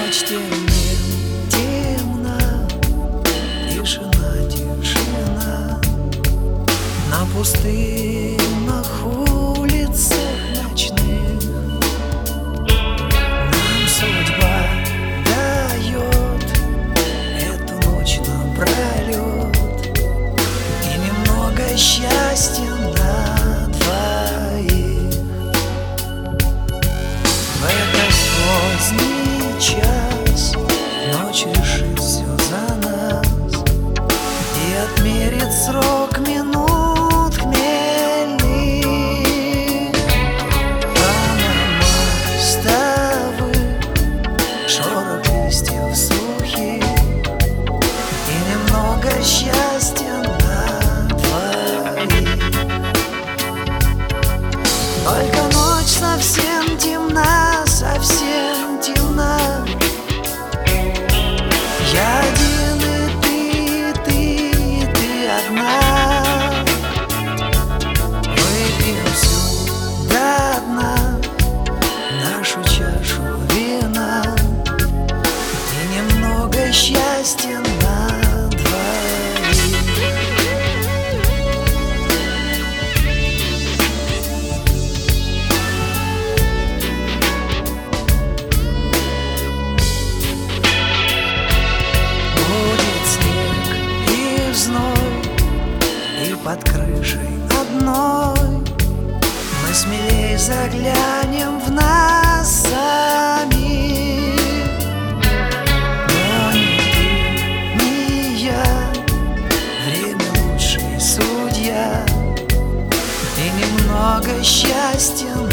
Ночь темнее, темна, тишина, тишина. На пустынных улицах ночных нам судьба дает эту ночь напролет и немного счастья на двоих. В этот поздний час ночь решит все за нас и отмерит срок минут хмельных. По мостовым шорох листьев сухих и немного счастья на двоих. Только ночь совсем темна, совсем темна. Я один, и ты одна. Выпьем всю до дна нашу чашу вина и немного счастья на двоих. И под крышей одной мы смелей заглянем в нас самих. Но ни ты, ни я, время лучший судья и немного счастья